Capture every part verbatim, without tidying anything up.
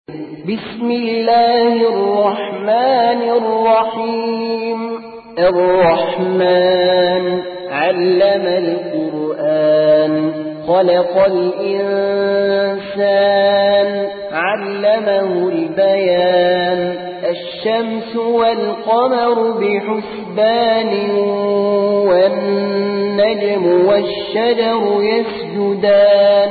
بسم الله الرحمن الرحيم. الرحمن علم القرآن خلق الإنسان علمه البيان. الشمس والقمر بحسبان والنجم والشجر يسجدان.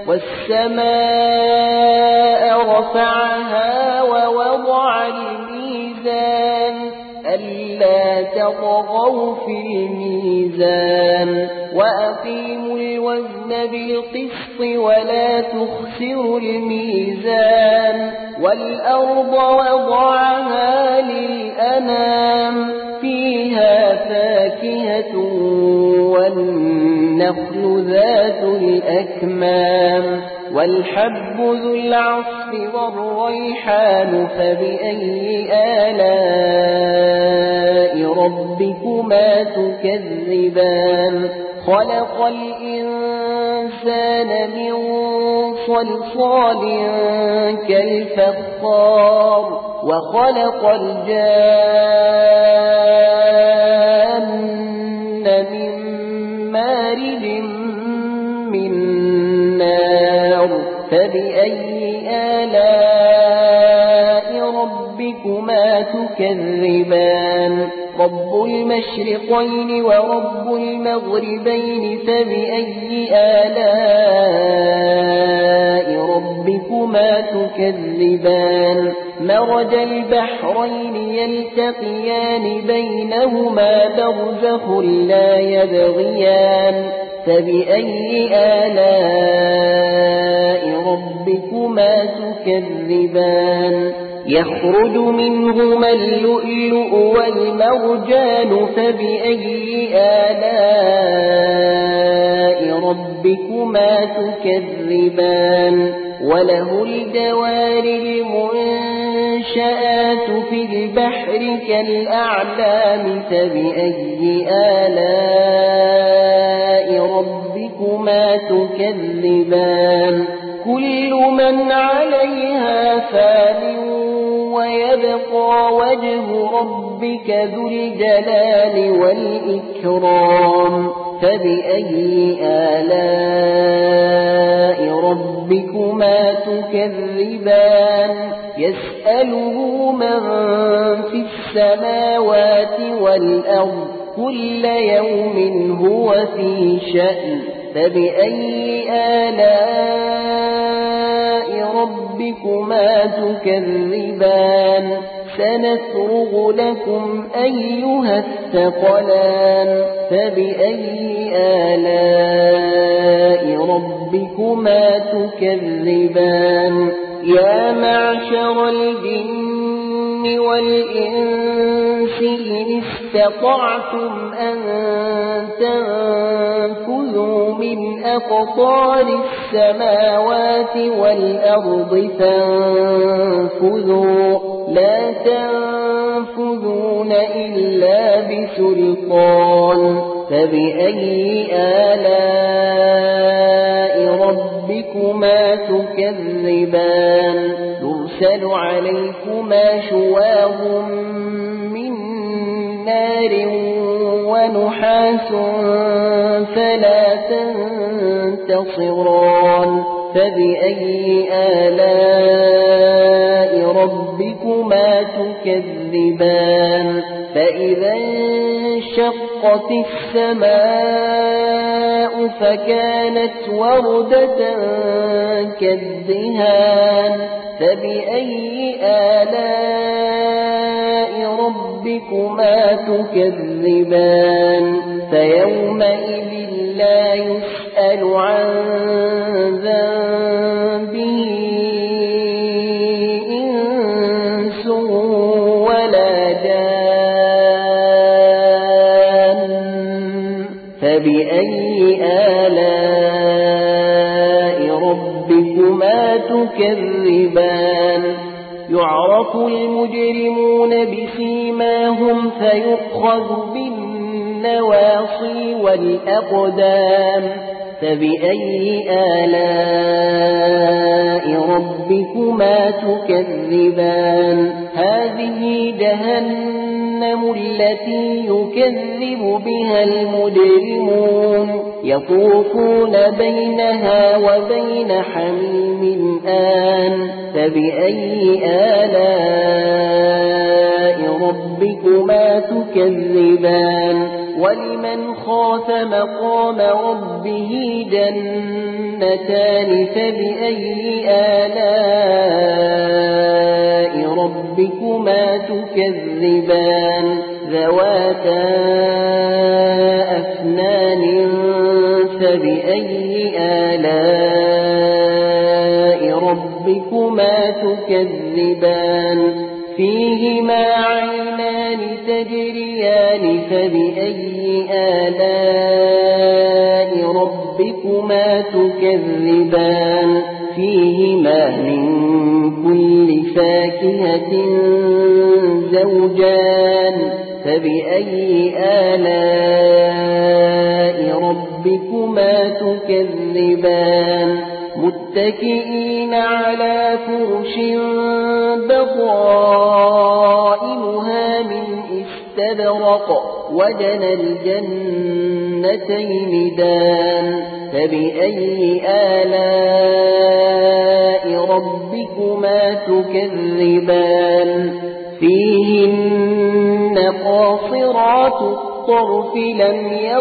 والسماء رفعها ووضع الميزان ألا تطغوا في الميزان وأقيموا الوزن بالقسط ولا تخسروا الميزان. والأرض وضعها للأنام فيها فاكهة والنخل ذات الأكمام والحب ذو العصف والريحان. فبأي آلاء ربكما تكذبان. خلق الإنسان من صلصال كالفخار وخلق الجان من مارج من نار. فبأي آلاء ربكما تكذبان. رب المشرقين ورب المغربين. فبأي آلاء ربكما تكذبان. مرج البحرين يلتقيان بينهما برزخ لا يبغيان. فبأي آلاء ربكما تكذبان. يخرج منهما اللؤلؤ والمرجان. فبأي آلاء ربكما تكذبان. وله الجوار المنشآت في البحر كالأعلام. فبأي آلاء ربكما تكذبان. كل من عليها فان ويبقى وجه ربك ذو الجلال والإكرام. فبأي آلاء ربكما تكذبان. يسأله من في السماوات والأرض كل يوم هو في شأن. فبأي آلاء ربكما تكذبان. سنفرغ لكم أيها الثقلان. فبأي آلاء ربكما تكذبان. يا معشر الجن والإنس إن استطعتم أن تنفذوا من أقطار السماوات والأرض فانفذوا لا تنفذون إلا بسلطان. فبأي آلاء ربكما تكذبان. يرسل عليكما شواظ من نار ونحاس فلا تنتصران. فبأي آلاء ربكما تكذبان. فإذا انشقت السماء فكانت وردة كالدهان. فبأي آلاء ربكما تكذبان. فيومئذ لا يسأل عن ذنبه إنس ولا جان. فبأي آلاء ربكما تكذبان. يعرف المجرمون بسيماهم فيؤخذ بالنواصي والأقدام. فبأي آلاء ربكما تكذبان هذه جهنم التي يكذب بها المجرمون يطوفون بينها وبين حميم آن فبأي آلاء ربكما تكذبان ولمن خاف مقام ربه جنتان فبأي آلاء ربكما تكذبان ذواتا أفنان فبأي آلاء ربكما تكذبان فيهما عينان تجريان فبأي آلاء ربكما تكذبان فيهما من كل فاكهة زوجان فبأي آلاء ربكما تكذبان متكئين على فرش بطائنها من استبرق وجنى الجنتين دان فبأي آلاء ربكما تكذبان فيهن قاصرات الطرف لم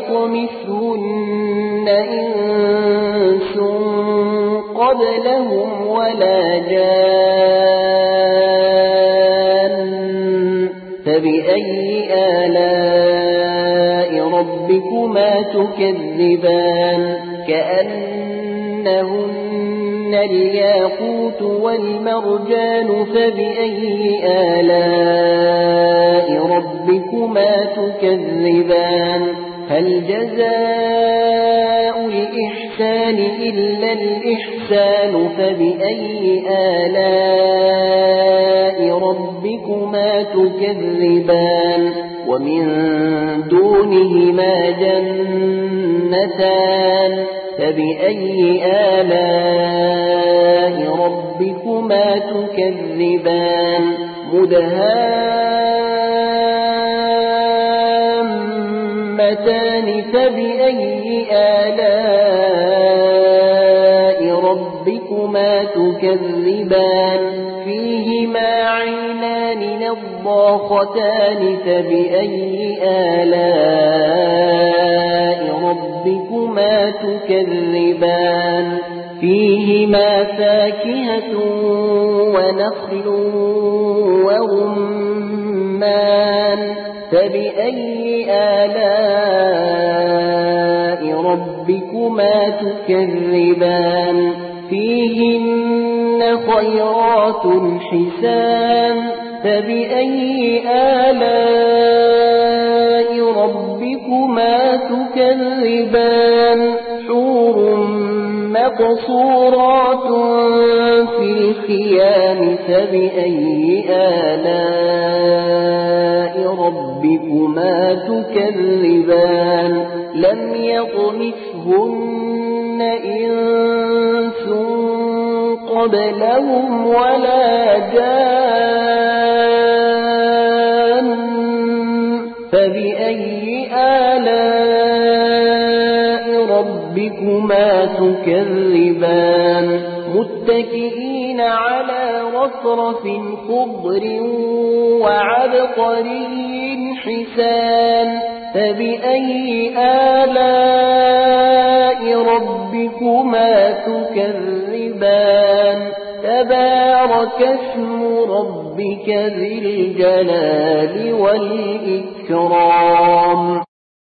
يطمثهن إنس قبلهم ولا جان فبأي آلاء ربكما تكذبان كأنهن الياقوت والمرجان فبأي آلاء ربكما تكذبان هل جزاء الإحسان إلا الإحسان فبأي آلاء ربكما تكذبان ومن دونهما جنتان فبأي آلاء ربكما تكذبان مدهامتان فبأي آلاء ربكما تكذبان فيهما عينان نضاختان فبأي آلاء ربكما تكذبان فيهما فاكهة ونخل ورمان فبأي آلاء ربكما تكذبان فيهن خيرات حسان فبأي آلاء ربكما تكذبان حور مقصورات في الخيام فبأي آلاء ربكما تكذبان لم يطمثهن إنس قبلهم ولا جان فبأي آلاء ربكما تكذبان متكئين على رفرف خضر وعبقري حسان فبأي آلاء ربكما تكذبان تبارك اسم ربك ذي الجلال والإكرام.